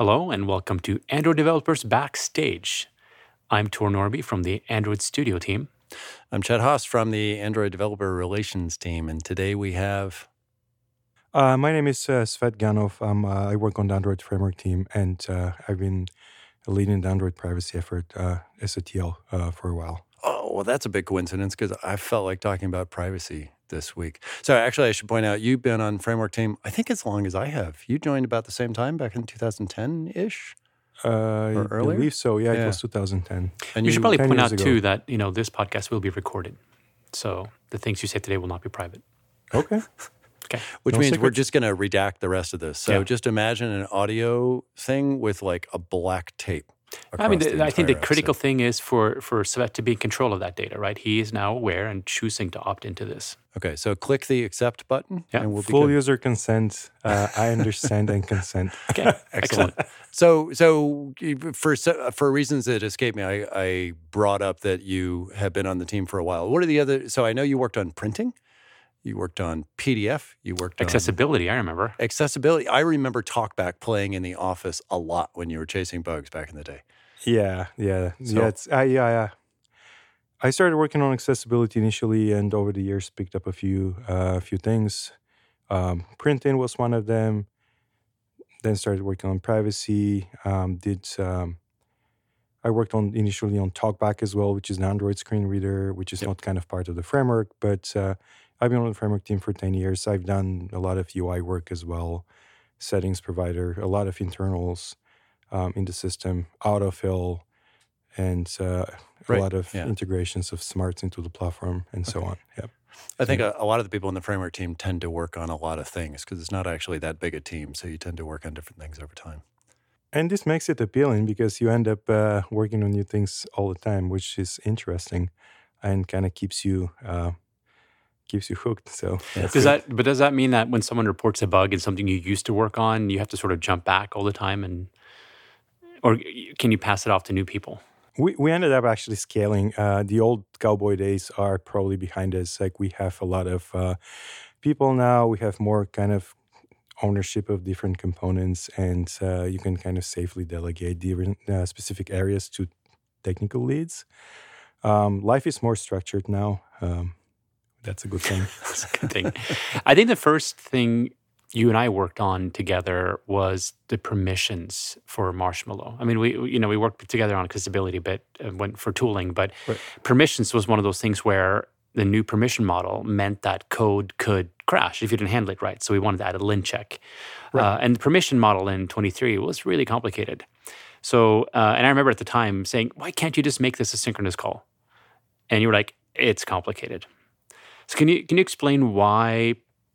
Hello and welcome to Android Developers Backstage. I'm Tor Norby from the Android Studio team. I'm Chad Haas from the Android Developer Relations team, and today we have... My name is Svet Ganov. I work on the Android framework team, and I've been leading the Android privacy effort as a TL for a while. Oh, well, that's a big coincidence because I felt like talking about privacy this week. So actually, I should point out, you've been on framework team, I think as long as I have. You joined about the same time, back in 2010-ish? I earlier? believe so. Yeah, Yeah. it was 2010. And We should probably 10 point years out ago. too that this podcast will be recorded, so the things you say today will not be private. Okay. Okay. Which No means we're secrets. just going to redact the rest of this. So Yeah. just imagine an audio thing with like a black tape. I mean, across I think the entire critical episode. thing is for Svet to be in control of that data, right? He is now aware and choosing to opt into this. Okay, so click the accept button, Yeah. and we'll be Full good. user consent. I understand and consent. Okay. Excellent. So for reasons that escape me, I brought up that you have been on the team for a while. What are the other? So I know you worked on printing, you worked on PDF, you worked Accessibility, I remember. on accessibility. I remember TalkBack playing in the office a lot when you were chasing bugs back in the day. Yeah. So- It's I started working on accessibility initially, and over the years picked up a few things. Printing was one of them. Then started working on privacy. I worked initially on TalkBack as well, which is an Android screen reader, which is not kind of part of the framework, but I've been on the framework team for 10 years. I've done a lot of UI work as well, settings provider, a lot of internals in the system, autofill, and Right, a lot of yeah. integrations of smarts into the platform and so on. Yeah. I think a lot of the people in the framework team tend to work on a lot of things because it's not actually that big a team, so you tend to work on different things over time. And this makes it appealing because you end up working on new things all the time, which is interesting and kind of keeps you hooked. So that's Does good. does that mean that when someone reports a bug in something you used to work on, you have to sort of jump back all the time, or can you pass it off to new people? We ended up actually scaling. The old cowboy days are probably behind us. Like we have a lot of people now. We have more kind of ownership of different components, and you can kind of safely delegate different specific areas to technical leads. Life is more structured now. That's a good thing. That's a good thing. I think the first thing you and I worked on together was the permissions for Marshmallow. I mean, we worked together on accessibility a bit for tooling, but Right. permissions was one of those things where the new permission model meant that code could crash if you didn't handle it right. So we wanted to add a lint check. Right. And the permission model in 23 was really complicated. So, and I remember at the time saying, why can't you just make this a synchronous call? And you were like, it's complicated. So can you explain why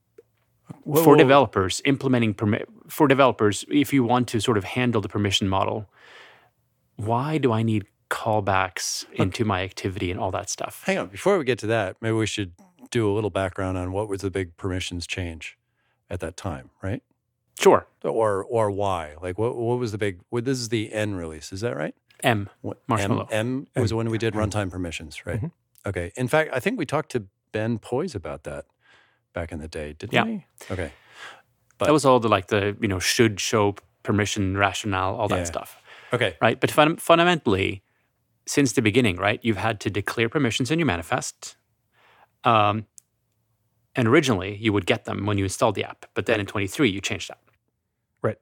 for developers implementing for developers, if you want to sort of handle the permission model, why do I need callbacks into my activity and all that stuff? Hang on, before we get to that, maybe we should do a little background on what was the big permissions change at that time, right? Sure. Or why? Like what was the big? This is the N release, is that right? M. Marshmallow. M was when we did runtime permissions, right? Mhm. Okay. In fact, I think we talked to Ben Poise about that back in the day, didn't Yeah. we? Okay. That was all the should show permission rationale, all that Yeah. stuff, Okay. right? But fundamentally, since the beginning, right, you've had to declare permissions in your manifest. And originally, you would get them when you installed the app. But then in 23, you changed that. Right.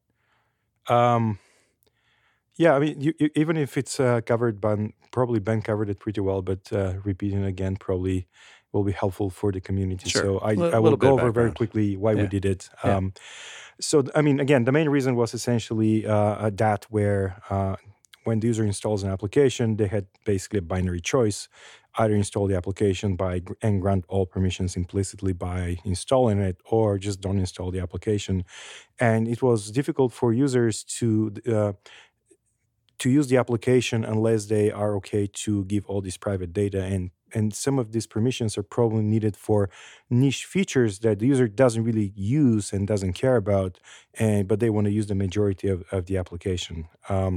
Yeah, I mean, you, even if it's covered, probably Ben covered it pretty well, but repeating again probably will be helpful for the community. Sure. So I Little will bit go of over very background. quickly why Yeah. we did it. Yeah. So, I mean, again, the main reason was essentially that where when the user installs an application, they had basically a binary choice. Either install the application and grant all permissions implicitly by installing it, or just don't install the application. And it was difficult for users to use the application unless they are okay to give all this private data. And some of these permissions are probably needed for niche features that the user doesn't really use and doesn't care about, but they want to use the majority of the application.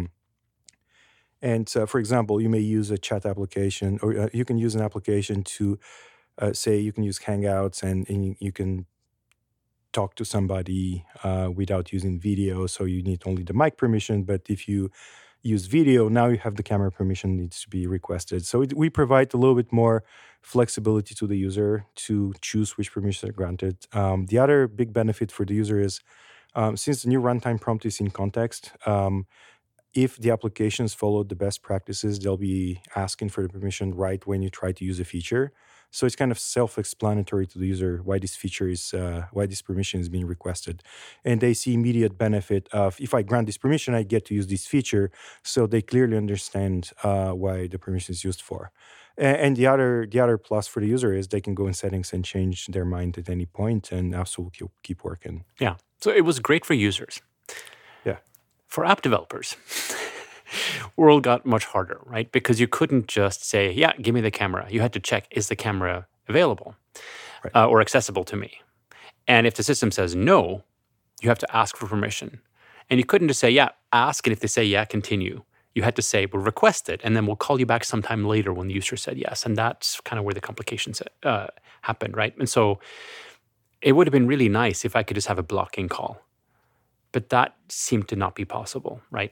And for example, you may use a chat application, or you can use an application to say you can use Hangouts and you can talk to somebody without using video, so you need only the mic permission. But if you use video, now you have the camera permission needs to be requested. So we provide a little bit more flexibility to the user to choose which permissions are granted. The other big benefit for the user is since the new runtime prompt is in context, if the applications follow the best practices, they'll be asking for the permission right when you try to use a feature. So it's kind of self-explanatory to the user why this feature is, why this permission is being requested. And they see immediate benefit of, if I grant this permission, I get to use this feature. So they clearly understand why the permission is used for. And the other plus for the user is they can go in settings and change their mind at any point and absolutely keep working. Yeah. So it was great for users. Yeah. For app developers, world got much harder, right? Because you couldn't just say, yeah, give me the camera. You had to check, is the camera available or accessible to me? And if the system says no, you have to ask for permission. And you couldn't just say, yeah, ask. And if they say, yeah, continue. You had to say, we'll request it. And then we'll call you back sometime later when the user said yes. And that's kind of where the complications happened, right? And so it would have been really nice if I could just have a blocking call. But that seemed to not be possible, right?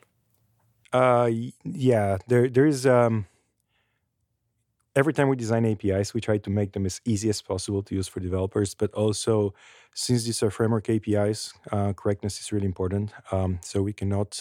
Yeah, there is. Every time we design APIs, we try to make them as easy as possible to use for developers. But also, since these are framework APIs, correctness is really important. So we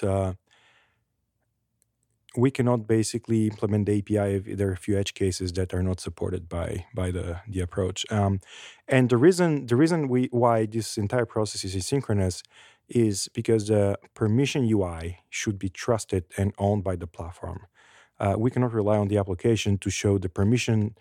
cannot basically implement the API if there are a few edge cases that are not supported by the approach. And the reason why this entire process is asynchronous is because the permission UI should be trusted and owned by the platform. We cannot rely on the application to show the permission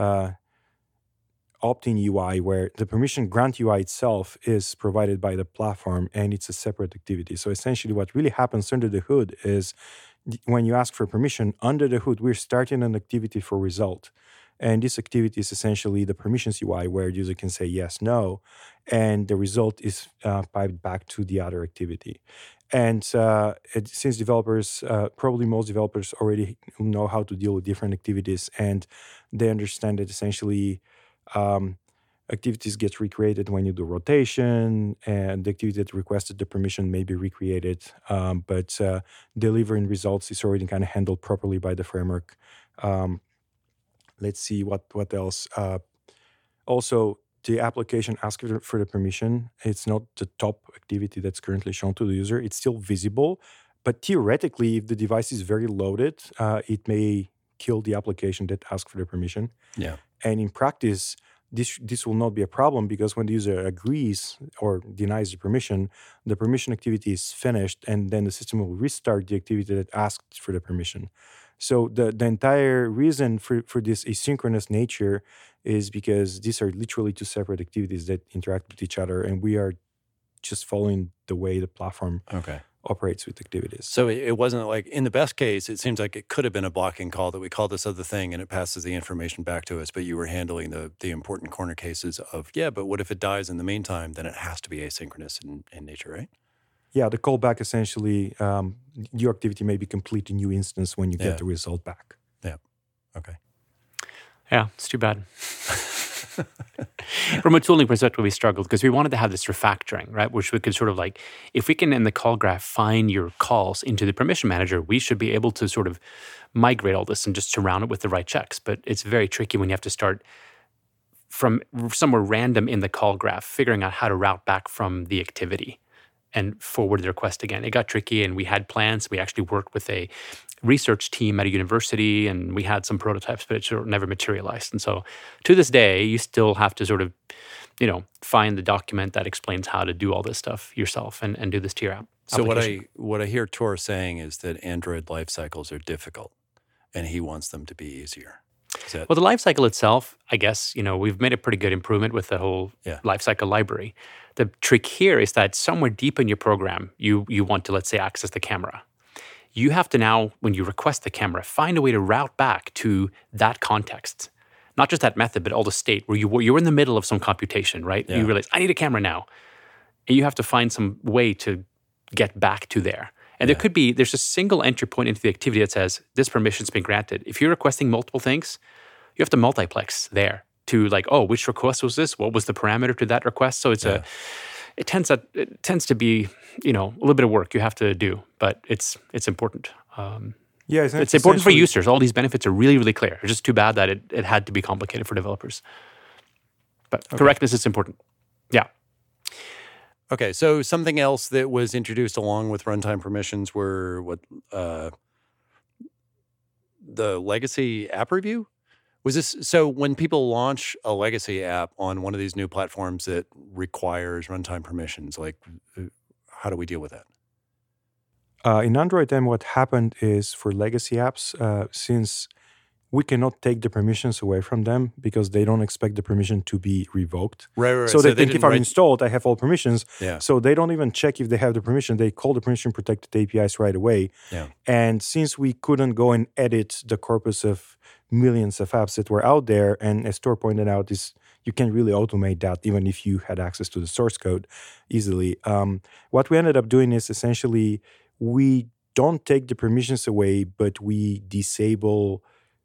opt-in UI, where the permission grant UI itself is provided by the platform and it's a separate activity. So essentially what really happens under the hood is when you ask for permission, under the hood, we're starting an activity for result. And this activity is essentially the permissions UI where the user can say yes, no, and the result is piped back to the other activity. And since developers, probably most developers already know how to deal with different activities, and they understand that essentially activities get recreated when you do rotation, and the activity that requested the permission may be recreated, but delivering results is already kind of handled properly by the framework. Let's see what else. Also, the application asking for the permission, it's not the top activity that's currently shown to the user. It's still visible, but theoretically, if the device is very loaded, it may kill the application that asks for the permission. Yeah. And in practice, this will not be a problem because when the user agrees or denies the permission activity is finished, and then the system will restart the activity that asked for the permission. So the entire reason for this asynchronous nature is because these are literally two separate activities that interact with each other, and we are just following the way the platform operates with activities. So it wasn't like, in the best case, it seems like it could have been a blocking call that we call this other thing and it passes the information back to us, but you were handling the important corner cases of, yeah, but what if it dies in the meantime? Then it has to be asynchronous in nature, right? Yeah, the callback essentially, your activity may be complete a new instance when you get the result back. Yeah. Okay. Yeah, it's too bad. From a tooling perspective, we struggled because we wanted to have this refactoring, right? Which we could sort of like, if we can in the call graph find your calls into the permission manager, we should be able to sort of migrate all this and just surround it with the right checks. But it's very tricky when you have to start from somewhere random in the call graph, figuring out how to route back from the activity and forward the request again. It got tricky, and we had plans. We actually worked with a research team at a university, and we had some prototypes, but it sort of never materialized. And so to this day, you still have to sort of, find the document that explains how to do all this stuff yourself and do this to your app. So what I hear Tor saying is that Android life cycles are difficult, and he wants them to be easier. Well, the lifecycle itself, I guess, we've made a pretty good improvement with the whole lifecycle library. The trick here is that somewhere deep in your program, you want to, let's say, access the camera. You have to now, when you request the camera, find a way to route back to that context. Not just that method, but all the state where you're in the middle of some computation, right? Yeah. You realize, I need a camera now. And you have to find some way to get back to there. And there's a single entry point into the activity that says, this permission's been granted. If you're requesting multiple things, you have to multiplex there to like, oh, which request was this? What was the parameter to that request? So it's it tends to be, a little bit of work you have to do, but it's important. It's important for users. All these benefits are really, really clear. It's just too bad that it had to be complicated for developers. But correctness is important. Yeah. Okay, so something else that was introduced along with runtime permissions were the legacy app review? Was this so when people launch a legacy app on one of these new platforms that requires runtime permissions, like how do we deal with that? In Android M, what happened is for legacy apps, since we cannot take the permissions away from them because they don't expect the permission to be revoked. Right. So they think if I'm installed, I have all permissions. Yeah. So they don't even check if they have the permission. They call the permission protected APIs right away. Yeah. And since we couldn't go and edit the corpus of millions of apps that were out there, and as Tor pointed out, you can't really automate that even if you had access to the source code easily. What we ended up doing is essentially we don't take the permissions away, but we disable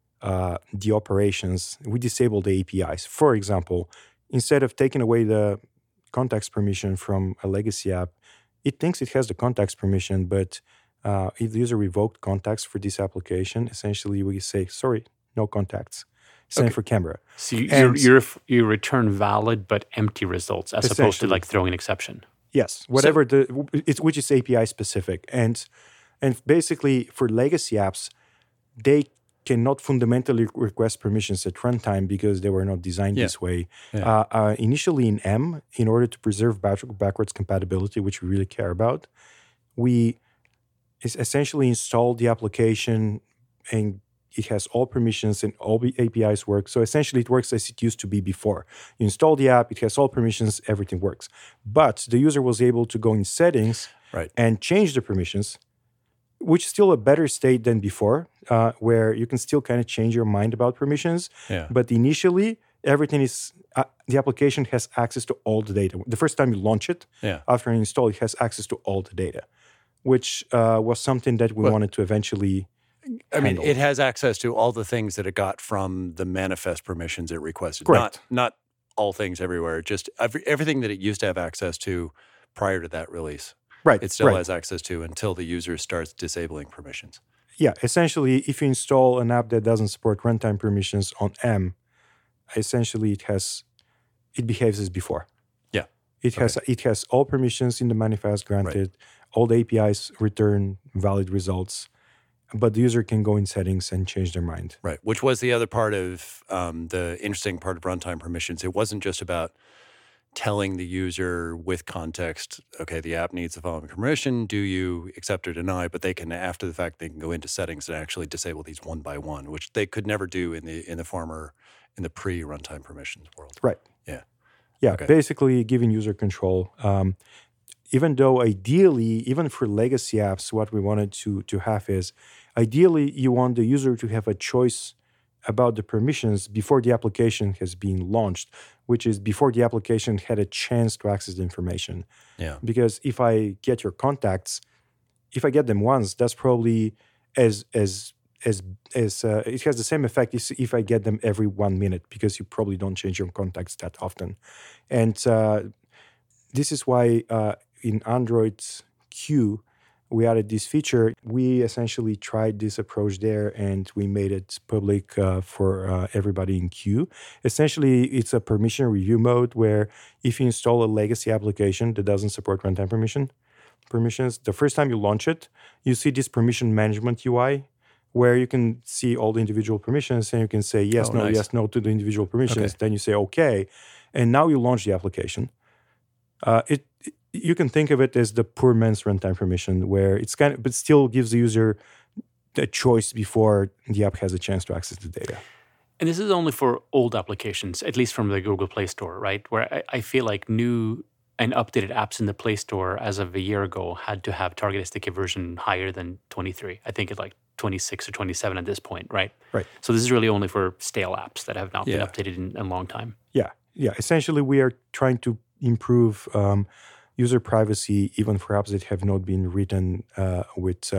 the operations. We disable the APIs. For example, instead of taking away the context permission from a legacy app, it thinks it has the context permission, but if the user revoked context for this application, essentially we say, sorry, no contacts. Same for camera. So you return valid but empty results as opposed to like throwing an exception. Yes, whatever which is API specific. And basically for legacy apps, they cannot fundamentally request permissions at runtime because they were not designed this way. Yeah. Initially in M, in order to preserve backwards compatibility, which we really care about, we essentially installed the application and it has all permissions and all the APIs work. So essentially it works as it used to be before. You install the app, it has all permissions, everything works. But the user was able to go in settings and change the permissions, which is still a better state than before, where you can still kind of change your mind about permissions. Yeah. But initially, everything is, the application has access to all the data. The first time you launch it, after an install, it has access to all the data, which was something that we wanted to eventually handle. It has access to all the things that it got from the manifest permissions it requested. Correct. Not all things everywhere, just everything that it used to have access to prior to that release. Right. It still has access to until the user starts disabling permissions. Yeah. Essentially, if you install an app that doesn't support runtime permissions on M, essentially it behaves as before. Yeah. It has all permissions in the manifest granted. All the APIs return valid results, but the user can go in settings and change their mind. Right. Which was the other part of the interesting part of runtime permissions. It wasn't just about telling the user with context, okay, the app needs the following permission, do you accept or deny? But they can, after the fact, they can go into settings and actually disable these one by one, which they could never do in the pre-runtime permissions world. Right. Yeah. Yeah. Okay. Basically, giving user control. Even though ideally, even for legacy apps, what we wanted to have is, ideally, you want the user to have a choice about the permissions before the application has been launched, which is before the application had a chance to access the information. Yeah. Because if I get your contacts, if I get them once, that's probably as it has the same effect as if I get them every 1 minute, because you probably don't change your contacts that often. And this is why in Android Q, we added this feature. We essentially tried this approach there, and we made it public for everybody in Q. Essentially, it's a permission review mode where if you install a legacy application that doesn't support runtime permissions, the first time you launch it, you see this permission management UI where you can see all the individual permissions, and you can say yes, no to the individual permissions. Okay. Then you say okay, and now you launch the application. You can think of it as the poor man's runtime permission, where it's but still gives the user a choice before the app has a chance to access the data. And this is only for old applications, at least from the Google Play Store, right? Where I feel like new and updated apps in the Play Store as of a year ago had to have target SDK version higher than 23. I think it's like 26 or 27 at this point, right? Right. So this is really only for stale apps that have not been updated in a long time. Yeah. Essentially, we are trying to improve user privacy even for apps that have not been written with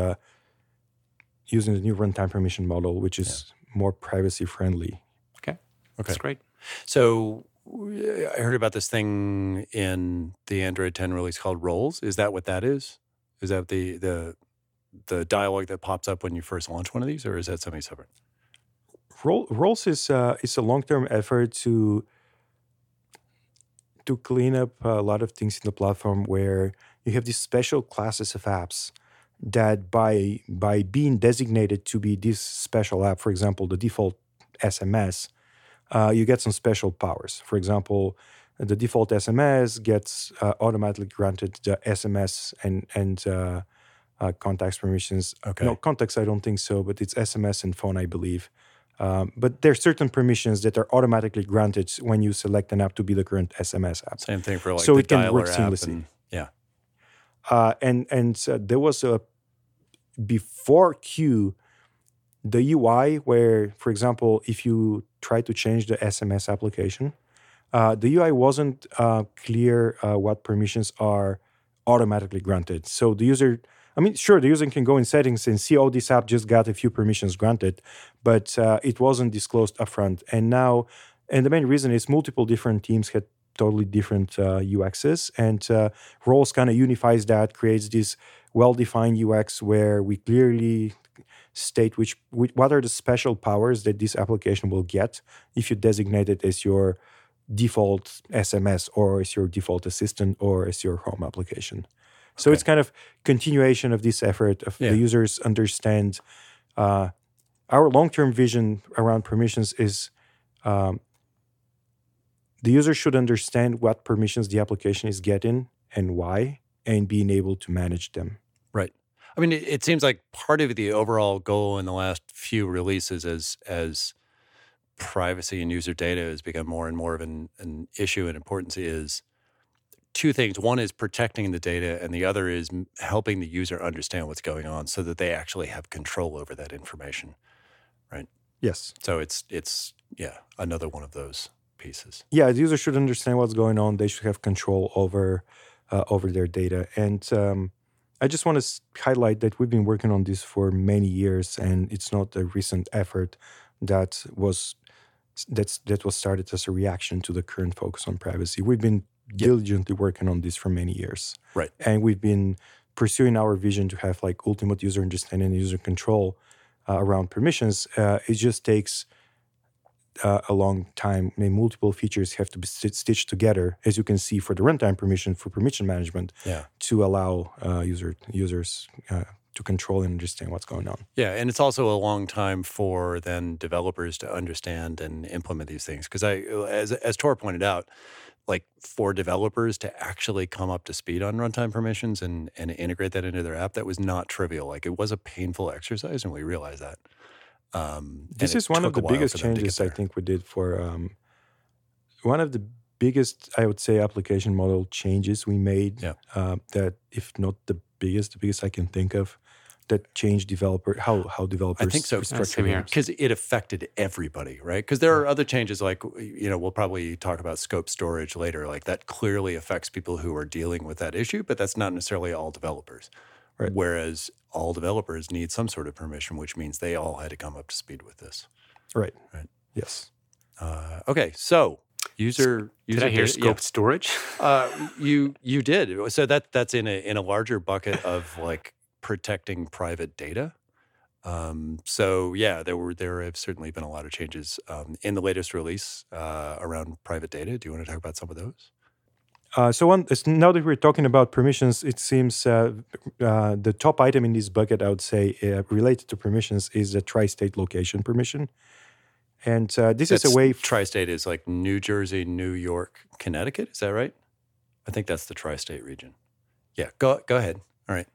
using the new runtime permission model, which is more privacy friendly. Okay. That's great. So I heard about this thing in the Android 10 release called Roles. Is that what that is? Is that the dialogue that pops up when you first launch one of these, or is that something separate? Roles is a long-term effort to clean up a lot of things in the platform where you have these special classes of apps that by being designated to be this special app, for example, the default SMS, you get some special powers. For example, the default SMS gets automatically granted the SMS and contacts permissions. Okay. No, contacts I don't think so, but it's SMS and phone, I believe. But there are certain permissions that are automatically granted when you select an app to be the current SMS app. Same thing for like So the it can dialer work app. seamlessly. And There was before Q, the UI where, for example, if you try to change the SMS application, the UI wasn't clear what permissions are automatically granted. So the user, the user can go in settings and see, oh, this app just got a few permissions granted, but it wasn't disclosed upfront. And the main reason is multiple different teams had totally different UXs, and Roles kind of unifies that, creates this well-defined UX where we clearly state what are the special powers that this application will get if you designate it as your default SMS or as your default assistant or as your home application. So it's kind of continuation of this effort of the users understand. Our long-term vision around permissions is the user should understand what permissions the application is getting and why, and being able to manage them. Right. I mean, it seems like part of the overall goal in the last few releases as privacy and user data has become more and more of an issue and importance is two things. One is protecting the data, and the other is helping the user understand what's going on so that they actually have control over that information, right? Yes. So it's another one of those pieces. Yeah, the user should understand what's going on. They should have control over their data. And I just want to highlight that we've been working on this for many years, and it's not a recent effort that was started as a reaction to the current focus on privacy. We've been diligently working on this for many years. Right. And we've been pursuing our vision to have like ultimate user understanding and user control around permissions. It just takes a long time. I mean, multiple features have to be stitched together, as you can see, for the runtime permission, for permission management, to allow users to control and understand what's going on. Yeah, and it's also a long time for then developers to understand and implement these things. Because as Tor pointed out, like for developers to actually come up to speed on runtime permissions and integrate that into their app, that was not trivial. Like it was a painful exercise, and we realized that. This is one of the biggest changes I think we did for one of the biggest, I would say, application model changes we made. That, if not the biggest I can think of, that changed how developers. I think so. Same here. Because it affected everybody, right? Because there are other changes, like we'll probably talk about scope storage later. Like that clearly affects people who are dealing with that issue, but that's not necessarily all developers. Right. Whereas all developers need some sort of permission, which means they all had to come up to speed with this. Right. Yes. Okay. So user. Did I hear scope storage? You did. So that's in a larger bucket of like protecting private data. So yeah, there have certainly been a lot of changes in the latest release around private data. Do you want to talk about some of those? Now that we're talking about permissions, it seems the top item in this bucket, I would say, related to permissions is the tri-state location permission. And this is a way... Tri-state is like New Jersey, New York, Connecticut. Is that right? I think that's the tri-state region. Yeah, go ahead. All right.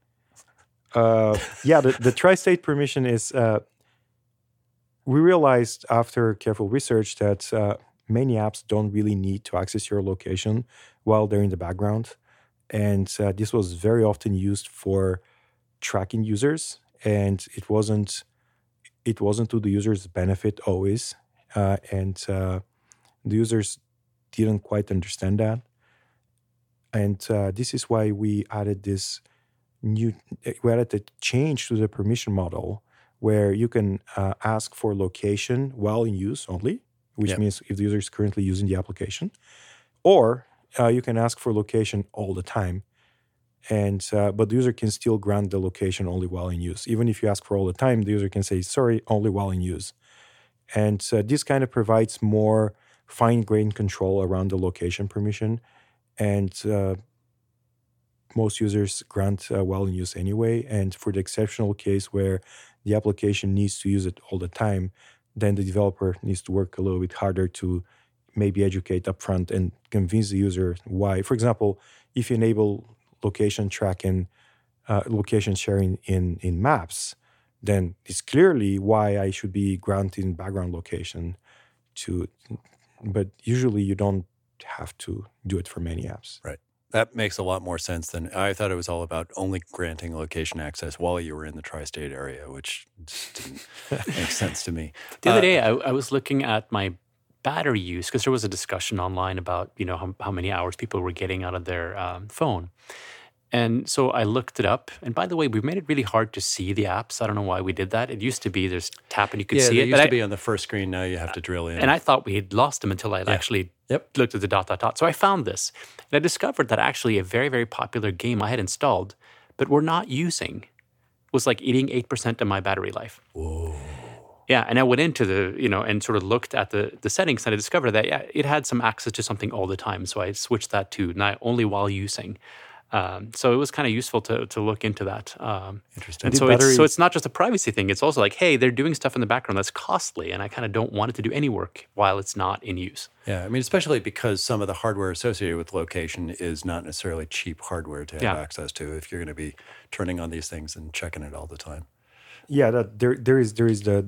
The tri-state permission is... we realized after careful research that many apps don't really need to access your location while they're in the background. And this was very often used for tracking users, and it wasn't to the user's benefit always. And the users didn't quite understand that. And this is why we added a change to the permission model where you can ask for location while in use only, which means if the user is currently using the application. Or you can ask for location all the time, but the user can still grant the location only while in use. Even if you ask for all the time, the user can say, sorry, only while in use. And this kind of provides more fine-grained control around the location permission. And most users grant while in use anyway. And for the exceptional case where the application needs to use it all the time, then the developer needs to work a little bit harder to maybe educate upfront and convince the user why. For example, if you enable location tracking, location sharing in maps, then it's clearly why I should be granting background location to, but usually you don't have to do it for many apps. Right. That makes a lot more sense than I thought. It was all about only granting location access while you were in the tri-state area, which just didn't make sense to me. The other day, I was looking at my battery use because there was a discussion online about how many hours people were getting out of their phone. And so I looked it up. And by the way, we've made it really hard to see the apps. I don't know why we did that. It used to be there's tap and you could see it. It used to be on the first screen. Now you have to drill in. And I thought we had lost them until I actually looked at the ... So I found this. And I discovered that actually a very, very popular game I had installed, but we're not using, was like eating 8% of my battery life. Whoa. Yeah, and I went into and sort of looked at the settings, and I discovered that it had some access to something all the time. So I switched that to not only while using. So it was kind of useful to look into that. Interesting. And so it's not just a privacy thing. It's also like, hey, they're doing stuff in the background that's costly, and I kind of don't want it to do any work while it's not in use. Yeah, I mean, especially because some of the hardware associated with location is not necessarily cheap hardware to have access to if you're going to be turning on these things and checking it all the time. Yeah, there is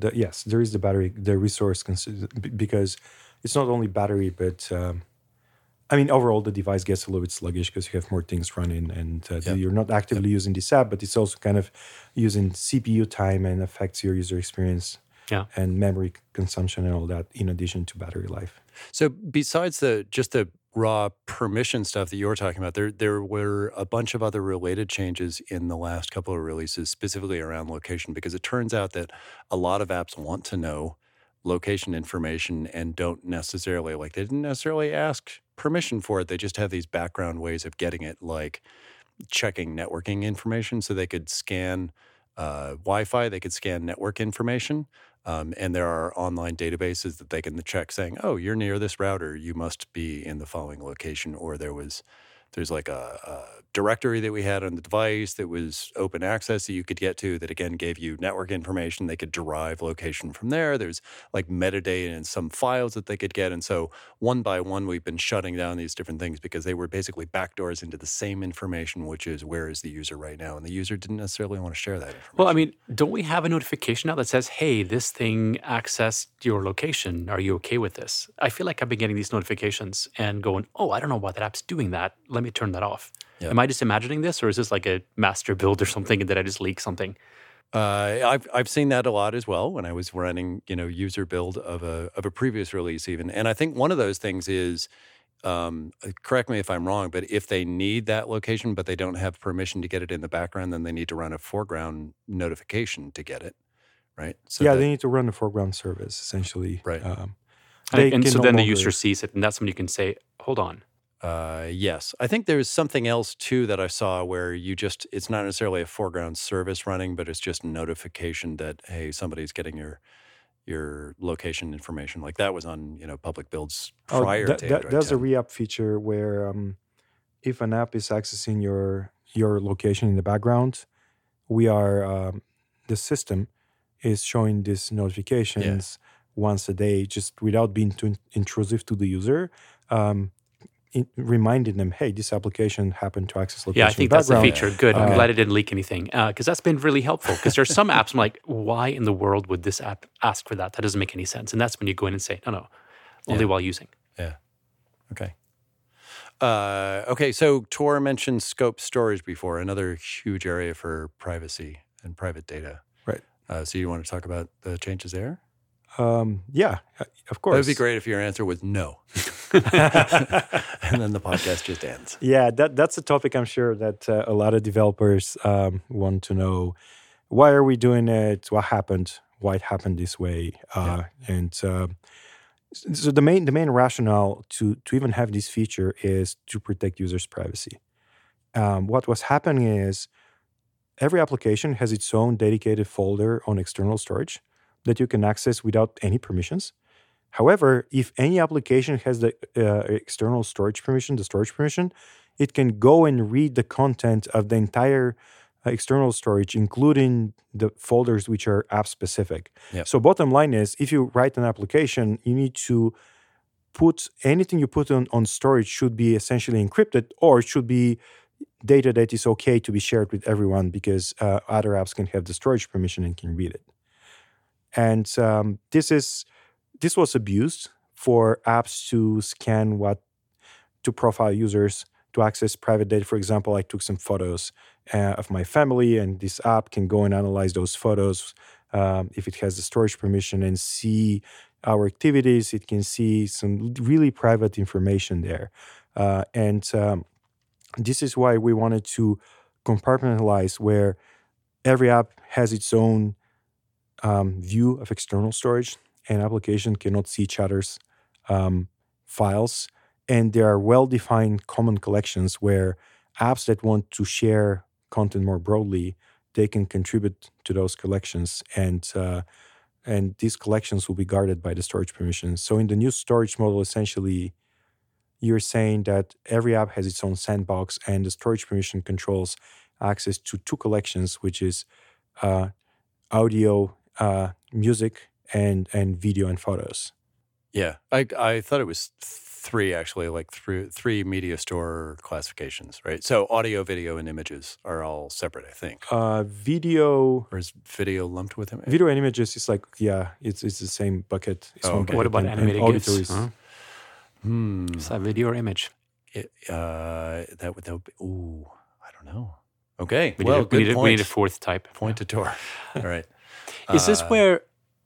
the battery, the resource, because it's not only battery, but overall the device gets a little bit sluggish because you have more things running, and you're not actively using this app, but it's also kind of using CPU time and affects your user experience and memory consumption and all that, in addition to battery life. So besides just the raw permission stuff that you were talking about, there were a bunch of other related changes in the last couple of releases, specifically around location, because it turns out that a lot of apps want to know location information and don't necessarily, they didn't necessarily ask permission for it. They just have these background ways of getting it, like checking networking information. So they could scan Wi-Fi, they could scan network information. And there are online databases that they can check saying, oh, you're near this router, you must be in the following location. Or there's like a directory that we had on the device that was open access that you could get to that, again, gave you network information. They could derive location from there. There's like metadata and some files that they could get. And so one by one, we've been shutting down these different things because they were basically backdoors into the same information, which is where is the user right now? And the user didn't necessarily want to share that information. Well, I mean, don't we have a notification now that says, hey, this thing accessed your location. Are you okay with this? I feel like I've been getting these notifications and going, oh, I don't know why that app's doing that. Let me turn that off. Yep. Am I just imagining this, or is this like a master build or something, and did I just leak something? I've seen that a lot as well when I was running, user build of a previous release even. And I think one of those things is, correct me if I'm wrong, but if they need that location but they don't have permission to get it in the background, then they need to run a foreground notification to get it, right? So they need to run a foreground service, essentially. Right. And so then the user sees it, and that's when you can say, hold on. Yes. I think there's something else too that I saw where it's not necessarily a foreground service running, but it's just notification that, hey, somebody's getting your location information. Like that was on, public builds prior to Android 10. There's a re-app feature where if an app is accessing your location in the background, the system is showing these notifications once a day, just without being too intrusive to the user. Reminding them, hey, this application happened to access location. Yeah, I think that's the feature. Good. I'm glad it didn't leak anything because that's been really helpful. Because there's some apps I'm like, why in the world would this app ask for that? That doesn't make any sense. And that's when you go in and say, no, only while using. Yeah. Okay. Okay. So Tor mentioned scope storage before, another huge area for privacy and private data. Right. So you want to talk about the changes there? Yeah, of course. That would be great if your answer was no. And then the podcast just ends. Yeah, that's a topic I'm sure that a lot of developers want to know. Why are we doing it? What happened? Why it happened this way? And So the main rationale to even have this feature is to protect users' privacy. What was happening is every application has its own dedicated folder on external storage that you can access without any permissions. However, if any application has the external storage permission, the storage permission, it can go and read the content of the entire external storage, including the folders which are app specific. Yep. So bottom line is, if you write an application, you need to put anything you put on storage should be essentially encrypted, or it should be data that is okay to be shared with everyone, because other apps can have the storage permission and can read it. And this was abused for apps to scan to profile users, to access private data. For example, I took some photos of my family, and this app can go and analyze those photos if it has the storage permission and see our activities. It can see some really private information there. This is why we wanted to compartmentalize, where every app has its own view of external storage, and application cannot see each other's files. And there are well-defined common collections where apps that want to share content more broadly, they can contribute to those collections, and these collections will be guarded by the storage permissions. So in the new storage model, essentially, you're saying that every app has its own sandbox, and the storage permission controls access to two collections, which is audio, music, and video and photos. Yeah, I thought it was three, actually, like three media store classifications, right? So audio, video, and images are all separate, I think. Video... Or is video lumped with them? Video and images is like, yeah, it's the same bucket. It's one okay. bucket. What about animated GIFs? Huh? Is that video or image? That would be, I don't know. Okay, We well, good point. we need a fourth type. Point to Tor. All right. Is this where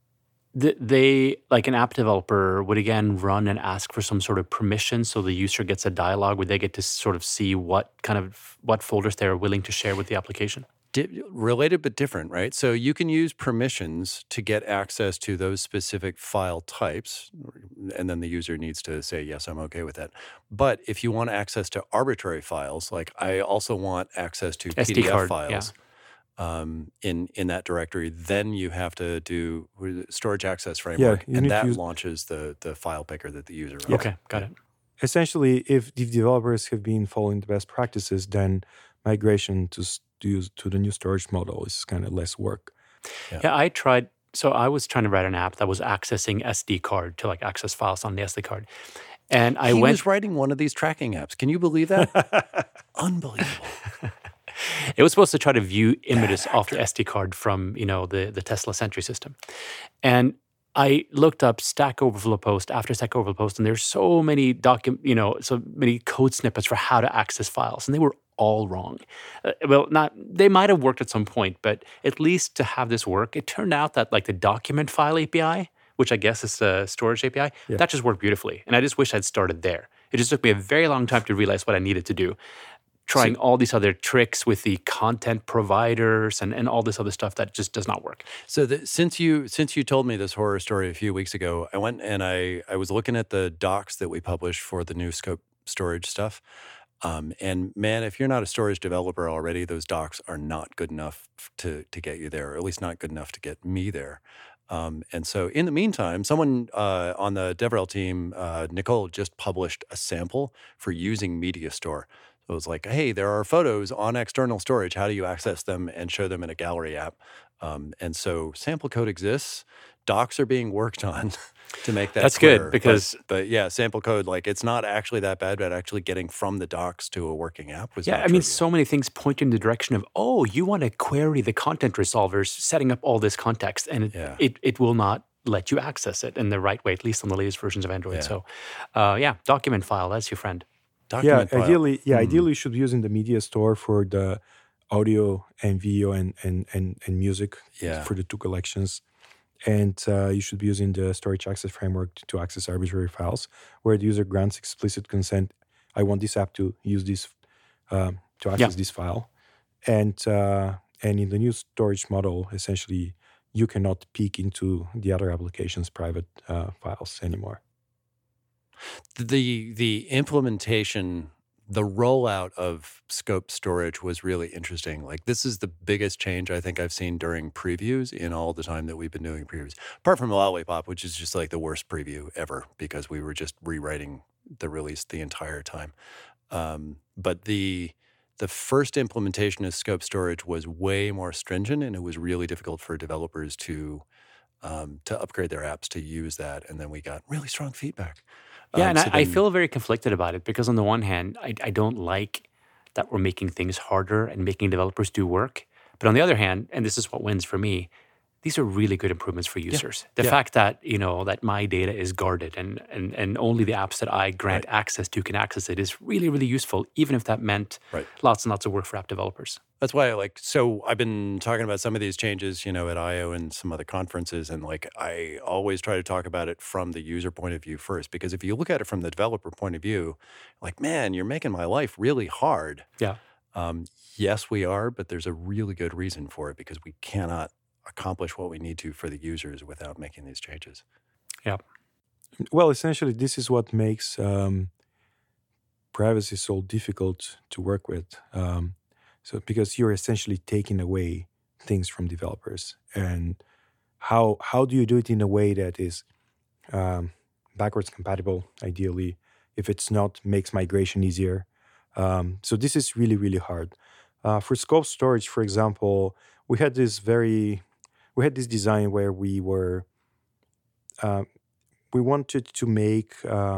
they, like an app developer, would again run and ask for some sort of permission, so the user gets a dialogue where they get to sort of see what folders they're willing to share with the application? Related but different, right? So you can use permissions to get access to those specific file types, and then the user needs to say, yes, I'm okay with that. But if you want access to arbitrary files, like I also want access to SD PDF card, files in that directory, then you have to do storage access framework, and that launches the file picker that the user runs. Okay, got it. Essentially, if the developers have been following the best practices, then migration to the new storage model is kind of less work. Yeah, I tried. So I was trying to write an app that was accessing SD card to like access files on the SD card. And I was writing one of these tracking apps. Can you believe that? Unbelievable. It was supposed to try to view images off the SD card from, the Tesla Sentry system. And I looked up Stack Overflow post after Stack Overflow post, and there's so many so many code snippets for how to access files, and they were all wrong. They might have worked at some point, but at least to have this work, it turned out that like the document file API, which I guess is the storage API, that just worked beautifully. And I just wish I'd started there. It just took me a very long time to realize what I needed to do. Trying all these other tricks with the content providers and all this other stuff that just does not work. So since you told me this horror story a few weeks ago, I went and I was looking at the docs that we published for the new Scope storage stuff. And man, if you're not a storage developer already, those docs are not good enough to get you there, or at least not good enough to get me there. And so in the meantime, someone on the DevRel team, Nicole, just published a sample for using MediaStore. So it was like, hey, there are photos on external storage. How do you access them and show them in a gallery app? And so sample code exists. Docs are being worked on to make that clear. Good because... But yeah, sample code, like it's not actually that bad, but actually getting from the docs to a working app was not trivial. So many things point in the direction of, you want to query the content resolvers, setting up all this context, and it will not let you access it in the right way, at least on the latest versions of Android. So document file, that's your friend. Ideally you should be using the MediaStore for the audio and video and music for the two collections. And you should be using the storage access framework to access arbitrary files, where the user grants explicit consent. I want this app to use this to access this file. And in the new storage model, essentially, you cannot peek into the other application's private files anymore. The implementation, the rollout of scope storage was really interesting. Like this is the biggest change I think I've seen during previews in all the time that we've been doing previews. Apart from Lollipop, which is just like the worst preview ever because we were just rewriting the release the entire time. But the first implementation of scope storage was way more stringent, and it was really difficult for developers to upgrade their apps to use that. And then we got really strong feedback. Yeah, and So I then- feel very conflicted about it because on the one hand, I don't like that we're making things harder and making developers do work. But on the other hand, and this is what wins for me, these are really good improvements for users. The fact that, that my data is guarded and only the apps that I grant access to can access it is really, really useful, even if that meant lots and lots of work for app developers. That's why so I've been talking about some of these changes, at I.O. and some other conferences. And I always try to talk about it from the user point of view first, because if you look at it from the developer point of view, man, you're making my life really hard. Yeah. Yes, we are, but there's a really good reason for it because we cannot accomplish what we need to for the users without making these changes. Yeah. Well, essentially, this is what makes privacy so difficult to work with. So because you're essentially taking away things from developers, and how do you do it in a way that is backwards compatible? Ideally, if it's not, makes migration easier. So this is really, really hard. For scope storage, for example, we had this design where we wanted to make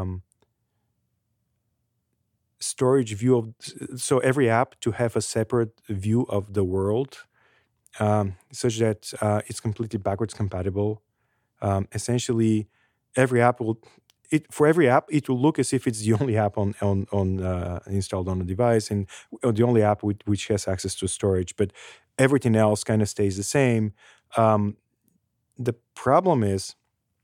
storage view of, so every app to have a separate view of the world, such that it's completely backwards compatible. Essentially, every app it will look as if it's the only app on installed on the device and the only app which has access to storage, but everything else kind of stays the same. The problem is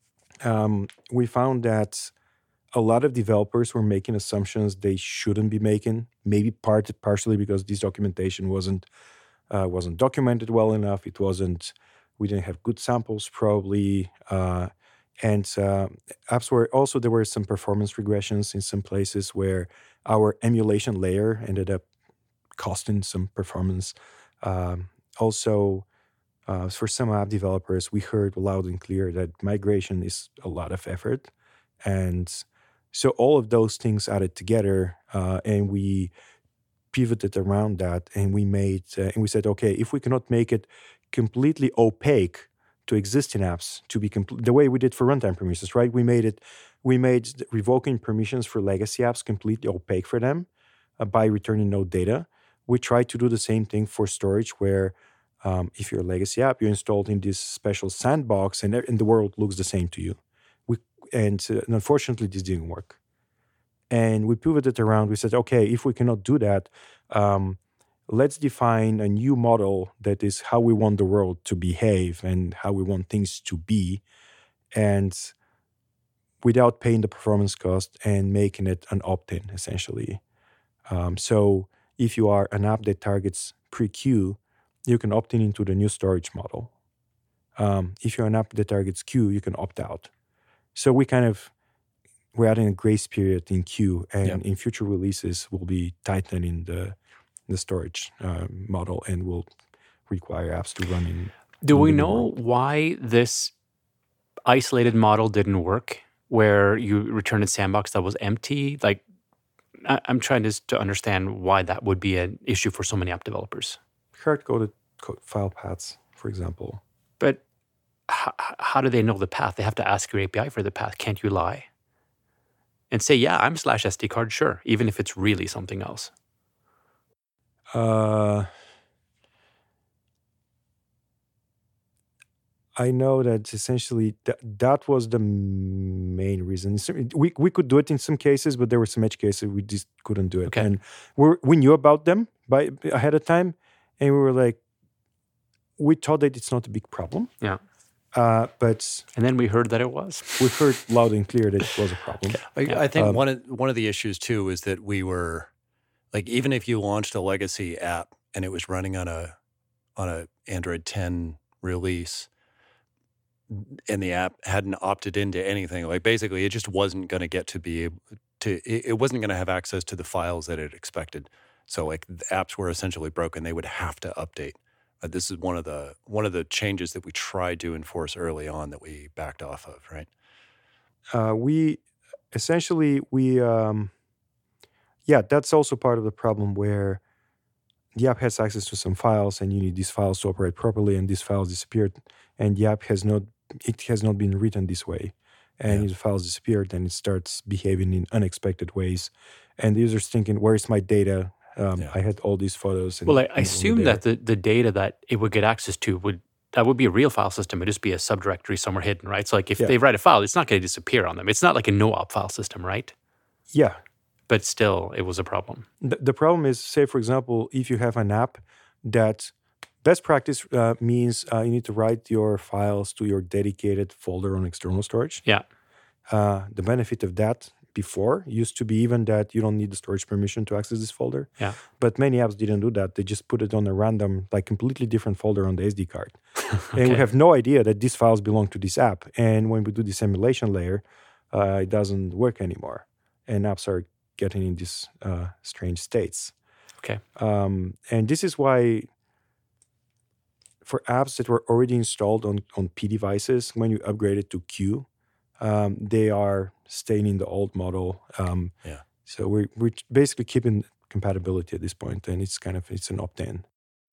we found that a lot of developers were making assumptions they shouldn't be making, maybe partially because this documentation wasn't documented well enough. We didn't have good samples probably. And apps there were some performance regressions in some places where our emulation layer ended up costing some performance. Also, for some app developers, we heard loud and clear that migration is a lot of effort. And so all of those things added together, and we pivoted around that, and we said, okay, if we cannot make it completely opaque to existing apps to be the way we did for runtime permissions, right? We made revoking permissions for legacy apps completely opaque for them by returning no data. We tried to do the same thing for storage, where if you're a legacy app, you're installed in this special sandbox, and the world looks the same to you. And unfortunately, this didn't work. And we pivoted around. We said, okay, if we cannot do that, let's define a new model that is how we want the world to behave and how we want things to be, and without paying the performance cost and making it an opt-in, essentially. So if you are an app that targets pre-queue, you can opt in into the new storage model. If you're an app that targets queue, you can opt out. So we're adding a grace period in queue, and in future releases, we'll be tightening the storage model, and will require apps to run in. Do we know why this isolated model didn't work, where you returned a sandbox that was empty? I'm trying to understand why that would be an issue for so many app developers. Hard-coded file paths, for example. But how do they know the path? They have to ask your API for the path. Can't you lie? And say, yeah, I'm /SD card, sure, even if it's really something else. I know that essentially that was the main reason. We could do it in some cases, but there were some edge cases we just couldn't do it. Okay. And we knew about them ahead of time, and we were like, we thought that it's not a big problem. Yeah. But and then we heard that it was. We heard loud and clear that it was a problem. I think one of the issues too is that we were even if you launched a legacy app and it was running on a Android 10 release, and the app hadn't opted into anything. Like basically, it just wasn't going to get to be able to. It wasn't going to have access to the files that it expected. So like the apps were essentially broken. They would have to update. This is one of the changes that we tried to enforce early on that we backed off of. Right. That's also part of the problem where the app has access to some files and you need these files to operate properly, and these files disappeared, and the app has not been written this way. And if the files disappeared, then it starts behaving in unexpected ways. And the user's thinking, where is my data? I had all these photos. Well, I assume that the data that it would get access to would be a real file system. It would just be a subdirectory somewhere hidden, right? So like if they write a file, it's not going to disappear on them. It's not like a no-op file system, right? Yeah. But still, it was a problem. The problem is, say, for example, if you have an app that best practice means you need to write your files to your dedicated folder on external storage. Yeah. The benefit of that before used to be even that you don't need the storage permission to access this folder. Yeah. But many apps didn't do that. They just put it on a random, like completely different folder on the SD card. Okay. And we have no idea that these files belong to this app. And when we do this emulation layer, it doesn't work anymore. And apps are getting in these strange states. Okay. And this is why for apps that were already installed on P devices, when you upgrade it to Q, they are staying in the old model. So we're basically keeping compatibility at this point, and it's an opt-in.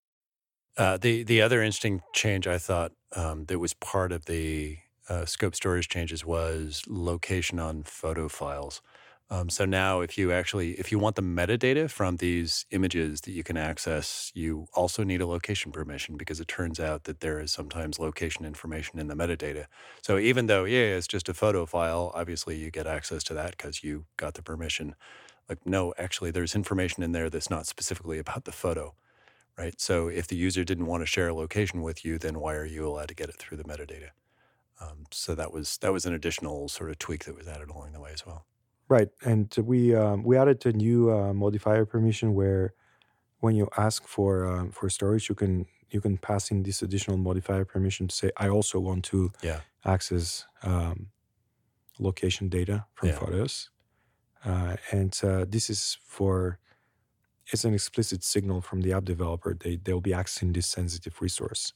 The other interesting change I thought that was part of the scope storage changes was location on photo files. So now if you want the metadata from these images that you can access, you also need a location permission, because it turns out that there is sometimes location information in the metadata. So even though, it's just a photo file, obviously you get access to that because you got the permission. Like, no, actually there's information in there that's not specifically about the photo, right? So if the user didn't want to share a location with you, then why are you allowed to get it through the metadata? So that was an additional sort of tweak that was added along the way as well. Right, and we added a new modifier permission where, when you ask for storage, you can pass in this additional modifier permission to say, I also want to access location data from photos, and this is it's an explicit signal from the app developer. They'll be accessing this sensitive resource.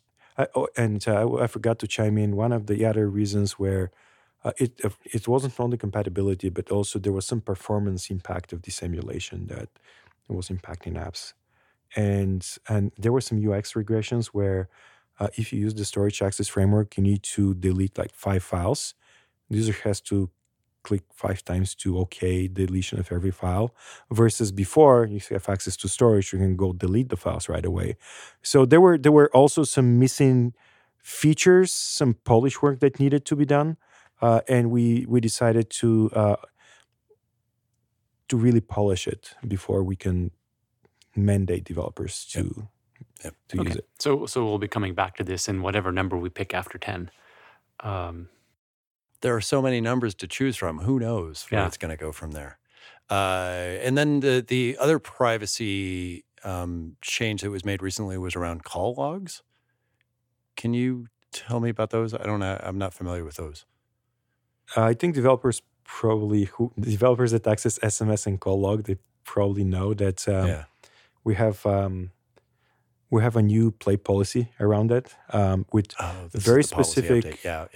I forgot to chime in. One of the other reasons where it wasn't only compatibility, but also there was some performance impact of this emulation that was impacting apps. And there were some UX regressions where if you use the storage access framework, you need to delete like 5 files. The user has to click 5 times to OK deletion of every file, versus before, if you have access to storage, you can go delete the files right away. So there were also some missing features, some polish work that needed to be done. And we decided to really polish it before we can mandate developers to use it. So we'll be coming back to this in whatever number we pick after 10. There are so many numbers to choose from. Who knows where it's going to go from there? And then the other privacy change that was made recently was around call logs. Can you tell me about those? I'm not familiar with those. I think developers that access SMS and call log, they probably know that we have a new play policy around it with very specific.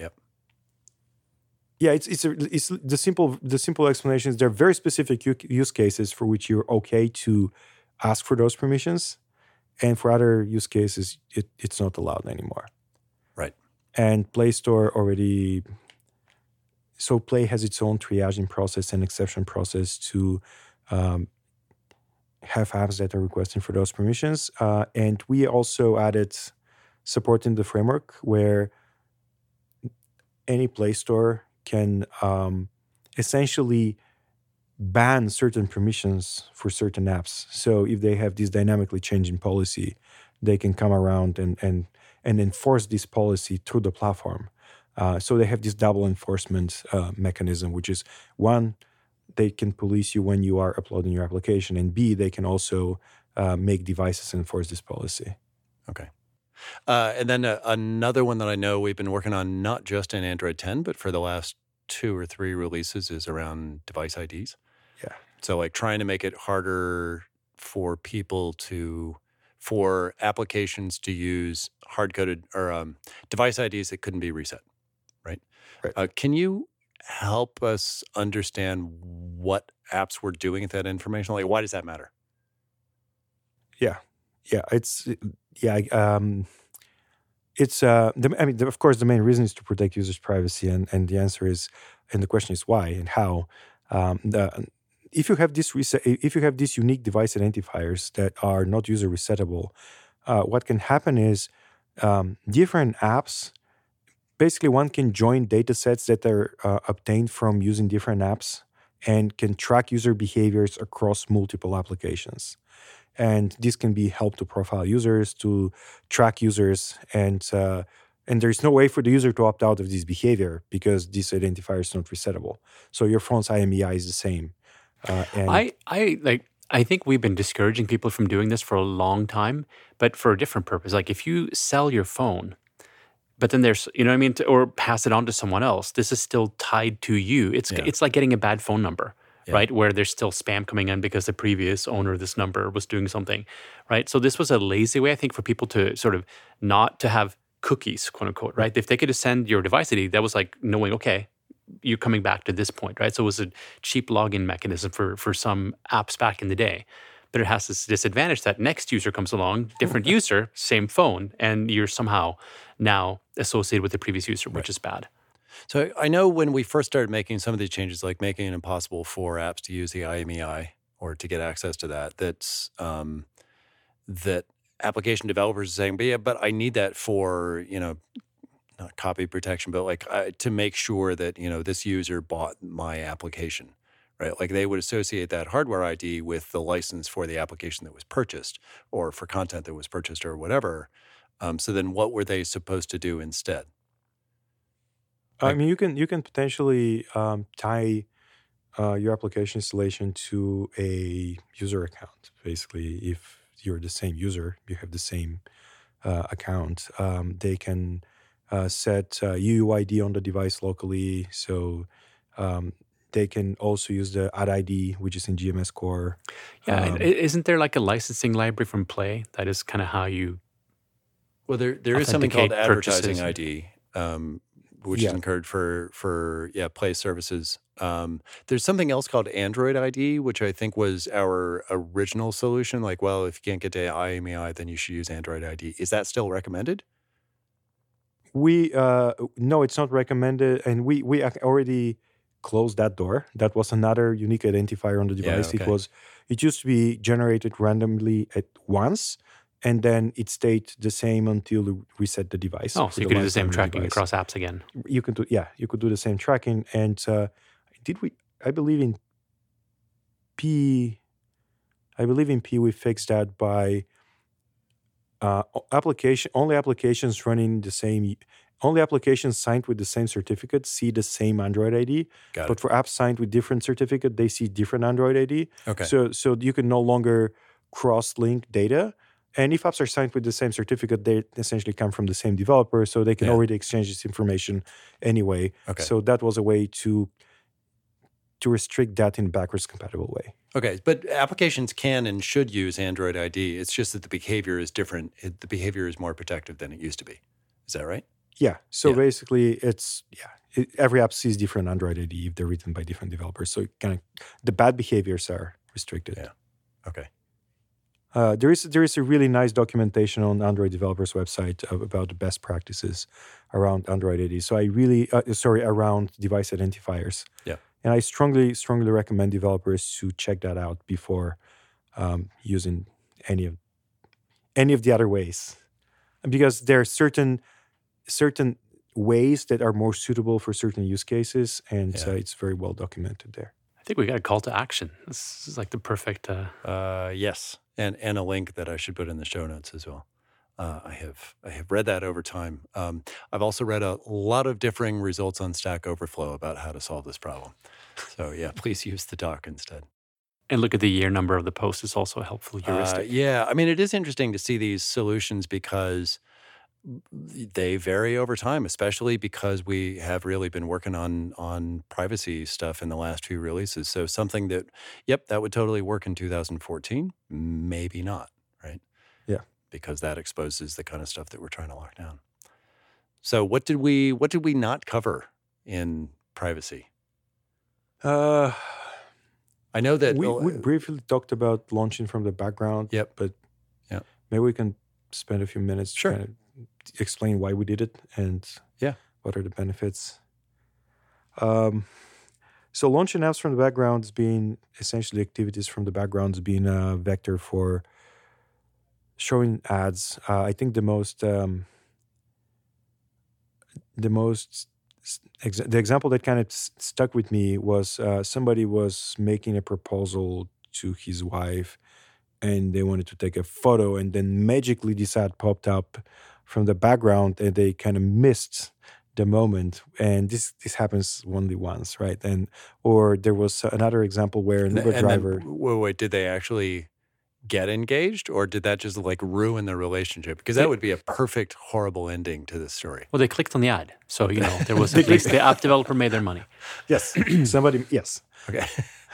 It's the simple explanation is there are very specific use cases for which you're okay to ask for those permissions, and for other use cases it's not allowed anymore. Right. And Play Store already. So Play has its own triaging process and exception process to have apps that are requesting for those permissions. And we also added support in the framework where any Play Store can essentially ban certain permissions for certain apps. So if they have this dynamically changing policy, they can come around and enforce this policy through the platform. So they have this double enforcement mechanism, which is one, they can police you when you are uploading your application, and B, they can also make devices enforce this policy. Okay. And then another one that I know we've been working on, not just in Android 10, but for the last 2 or 3 releases, is around device IDs. Yeah. So like trying to make it harder for for applications to use hard-coded or device IDs that couldn't be reset, right? Right. Can you help us understand what apps were doing with that information? Like, why does that matter? Yeah. It's of course, the main reason is to protect users' privacy, and the answer is, and the question is why and how. If you have these unique device identifiers that are not user resettable, what can happen is different apps. Basically, one can join data sets that are obtained from using different apps and can track user behaviors across multiple applications. And this can be help to profile users, to track users, and there's no way for the user to opt out of this behavior because this identifier is not resettable. So your phone's IMEI is the same. I think we've been discouraging people from doing this for a long time, but for a different purpose. Like if you sell your phone, but then there's, you know what I mean, or pass it on to someone else, this is still tied to you. It's like getting a bad phone number, right? Where there's still spam coming in because the previous owner of this number was doing something, right? So this was a lazy way, I think, for people to sort of not to have cookies, quote unquote, right? If they could just send your device ID, that was like knowing, okay, you're coming back to this point, right? So it was a cheap login mechanism for some apps back in the day. But it has this disadvantage that next user comes along, different user, same phone, and you're somehow now associated with the previous user, which is bad. So I know when we first started making some of these changes, like making it impossible for apps to use the IMEI or to get access to that, that application developers are saying, but I need that for, not copy protection, but like to make sure that, this user bought my application, right? Like they would associate that hardware ID with the license for the application that was purchased or for content that was purchased or whatever. So then what were they supposed to do instead? I mean, you can potentially tie your application installation to a user account. Basically, if you're the same user, you have the same account, they can set UUID on the device locally. So they can also use the add-ID, which is in GMS Core. Yeah, isn't there like a licensing library from Play that is kind of how you? Well, there is something called advertising purchases. ID, which is incurred for Play services. There's something else called Android ID, which I think was our original solution. Like, well, if you can't get to IMEI, then you should use Android ID. Is that still recommended? No, it's not recommended, and we already closed that door. That was another unique identifier on the device. Yeah, okay. It used to be generated randomly at once, and then it stayed the same until you reset the device. Oh, so you could do the same tracking across apps again. You could do the same tracking. And I believe in P we fixed that by only applications signed with the same certificate see the same Android ID. But for apps signed with different certificate, they see different Android ID. Okay. So you can no longer cross-link data. And if apps are signed with the same certificate, they essentially come from the same developer, so they can already exchange this information anyway. Okay. So that was a way to restrict that in a backwards compatible way. Okay, but applications can and should use Android ID. It's just that the behavior is different. The behavior is more protective than it used to be. Is that right? Yeah. So basically, every app sees different Android ID if they're written by different developers. So the bad behaviors are restricted. Yeah. Okay. There is a really nice documentation on Android developers' website about the best practices around Android ID. So around device identifiers. Yeah. And I strongly recommend developers to check that out before using any of the other ways, because there are certain ways that are more suitable for certain use cases, and it's very well documented there. I think we got a call to action. This is like the perfect. Yes, and a link that I should put in the show notes as well. I have read that over time. I've also read a lot of differing results on Stack Overflow about how to solve this problem. So please use the doc instead. And look at the year number of the post is also a helpful heuristic. I mean, it is interesting to see these solutions because they vary over time, especially because we have really been working on privacy stuff in the last few releases. So something that, that would totally work in 2014, maybe not, right? Yeah. Because that exposes the kind of stuff that we're trying to lock down. So what did we not cover in privacy? I know that we briefly talked about launching from the background. Yep. But maybe we can spend a few minutes Sure. to kind of explain why we did it and what are the benefits. So launching apps from the background being essentially activities from the backgrounds being a vector for showing ads. I think the example that kind of stuck with me was somebody was making a proposal to his wife and they wanted to take a photo, and then magically this ad popped up from the background and they kind of missed the moment. And this happens only once, right? Or there was another example where an Uber driver... Wait, did they actually get engaged, or did that just like ruin the relationship? Because that would be a perfect, horrible ending to this story. Well, they clicked on the ad. So, there was at least the app developer made their money. Yes. Somebody, yes. Okay.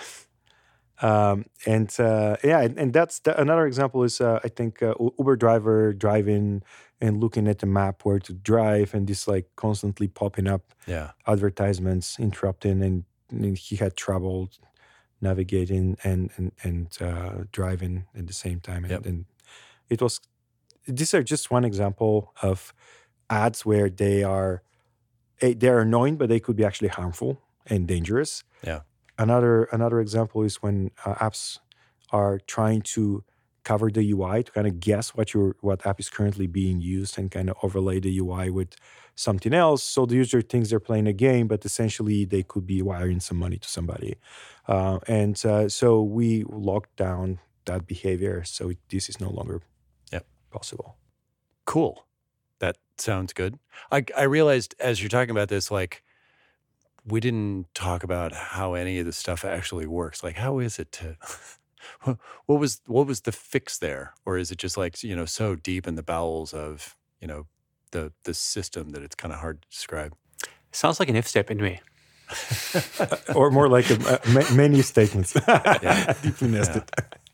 And that's another example is, I think, Uber driver driving and looking at the map where to drive, and this like constantly popping up advertisements interrupting, and he had trouble navigating and driving at the same time. And these are just one example of ads where they're annoying, but they could be actually harmful and dangerous. Yeah. Another example is when apps are trying to cover the UI to kind of guess what app is currently being used and kind of overlay the UI with something else. So the user thinks they're playing a game, but essentially they could be wiring some money to somebody. So we locked down that behavior. So this is no longer possible. Cool. That sounds good. I realized as you're talking about this, like, we didn't talk about how any of this stuff actually works. Like, how is it to... What was the fix there? Or is it just like, so deep in the bowels of, the system that it's kind of hard to describe? Sounds like an if statement to me. Or more like many statements. Deeply nested.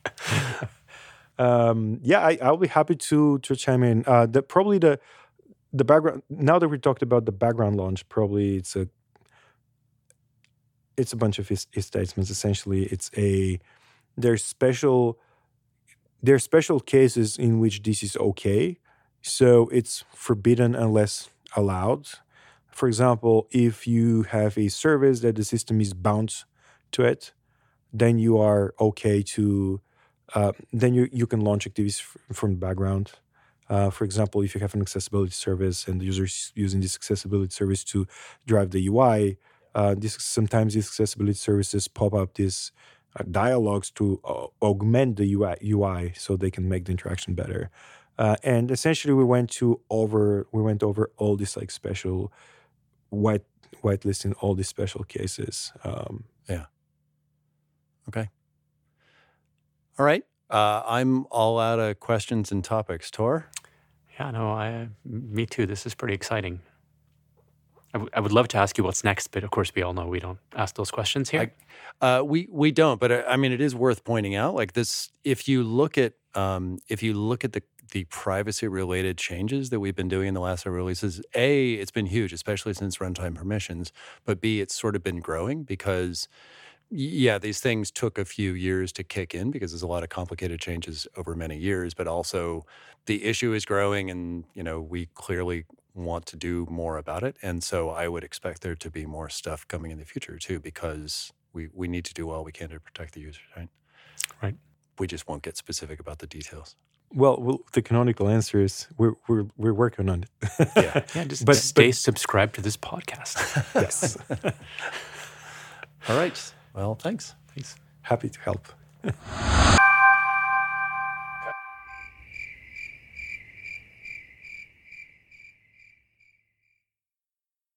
I'll be happy to chime in. Probably the background, now that we talked about the background launch, probably it's a bunch of if statements. Essentially, there's special cases in which this is okay. So it's forbidden unless allowed. For example, if you have a service that the system is bound to it, then you are okay to, then you can launch activities from the background. For example, if you have an accessibility service and the user is using this accessibility service to drive the UI, sometimes these accessibility services pop up these dialogues to augment the UI so they can make the interaction better. And essentially, we went over all these like special whitelisting all these special cases. Okay. All right. I'm all out of questions and topics. Tor? Yeah, no, me too. This is pretty exciting. I would love to ask you what's next, but of course we all know we don't ask those questions here. We don't, but I mean, it is worth pointing out, like this, if you look at the privacy related changes that we've been doing in the last several releases, A, it's been huge, especially since runtime permissions, but B, it's sort of been growing because these things took a few years to kick in because there's a lot of complicated changes over many years, but also the issue is growing and, we clearly want to do more about it. And so I would expect there to be more stuff coming in the future too, because we need to do all we can to protect the users, right? Right. We just won't get specific about the details. Well, the canonical answer is we're working on it. Just stay subscribed to this podcast. Yes. All right. Well, thanks. Happy to help.